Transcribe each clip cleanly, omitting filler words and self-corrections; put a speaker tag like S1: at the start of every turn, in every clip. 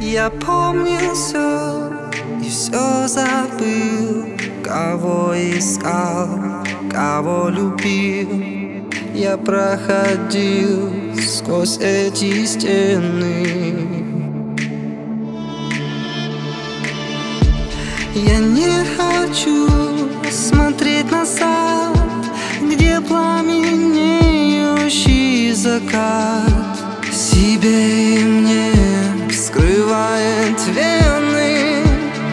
S1: Я помнил все и все забыл. Кого искал, кого любил. Я проходил сквозь эти стены. Я не хочу смотреть назад, где пламенеющий закат себе и мне вскрывает вены.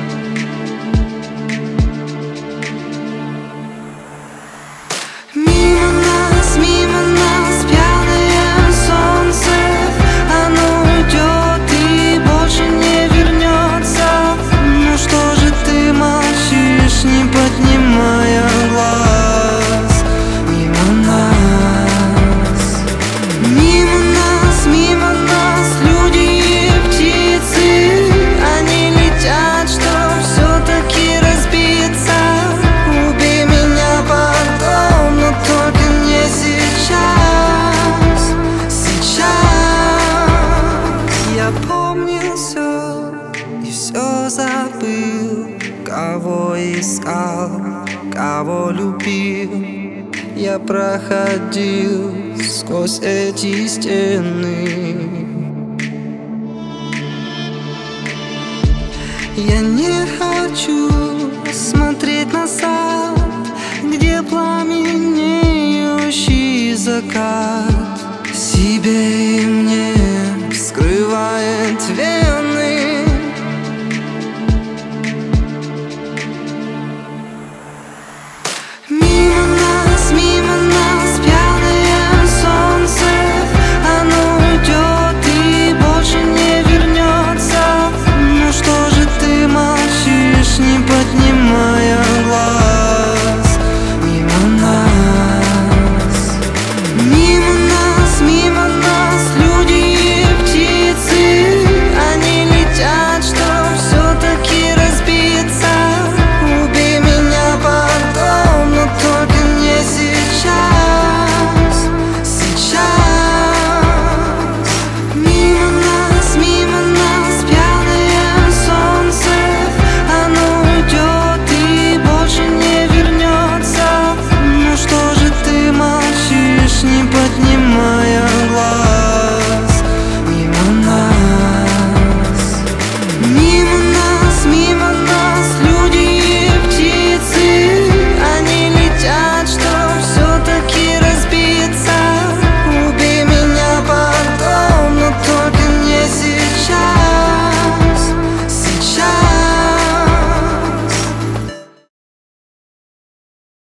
S1: Мимо нас пьяное солнце, оно уйдет и больше не вернется. Ну что же ты молчишь, не поднимая глаз? Мимо нас люди и птицы, они летят, чтоб все-таки разбиться. Убей меня потом, но только не сейчас. Я помнил все и все забыл. Кого искал, кого любил. Я проходил сквозь эти стены. Я не хочу смотреть назад, где пламенеющий закат себе и мне вскрывает вены.